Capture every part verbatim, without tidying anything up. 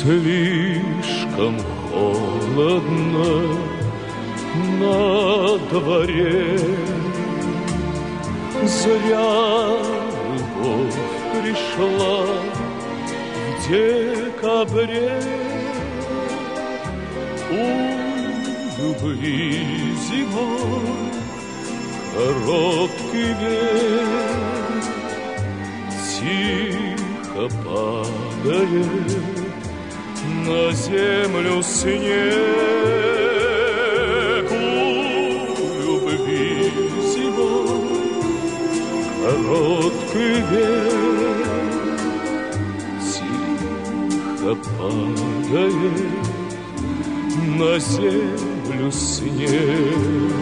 Слишком холодно на дворе, зря любовь пришла в декабре. У любви зимой короткий век, тихо падает на землю снег. У любви зимой короткий век, тихо падает на землю снег.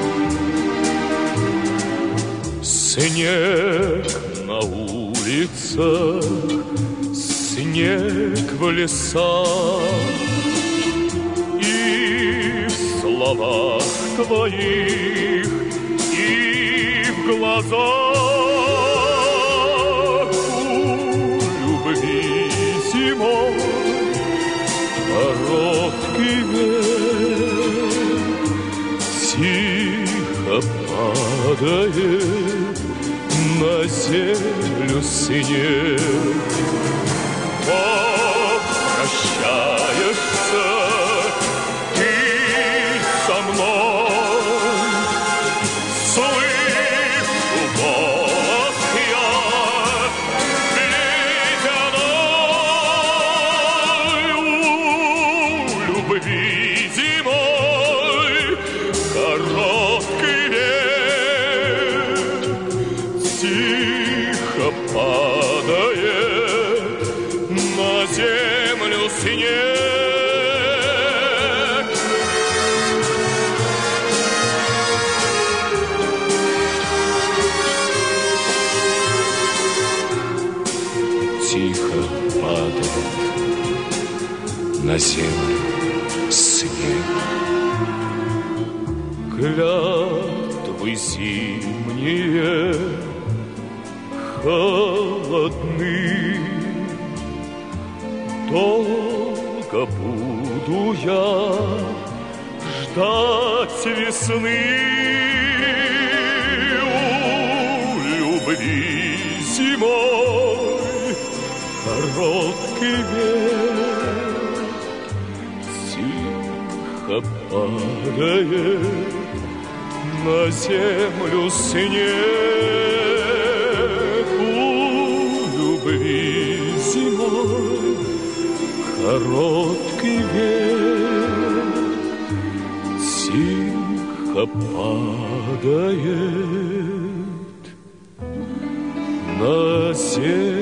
Снег на улицах, снег в лесах, и в словах твоих, и в глазах. У любви зимой короткий век, тихо падает на землю снег. Попрощаешься ты со мной, слышу голос я ледяной. У любви зимой короткий век, тихо падает на землю снег. Тихо падает на землю снег. Клятвы зимние холодны, долго буду я ждать весны. У любви зимой короткий век, тихо падает на землю снег. У любви зимой короткий век, тихо падает на землю.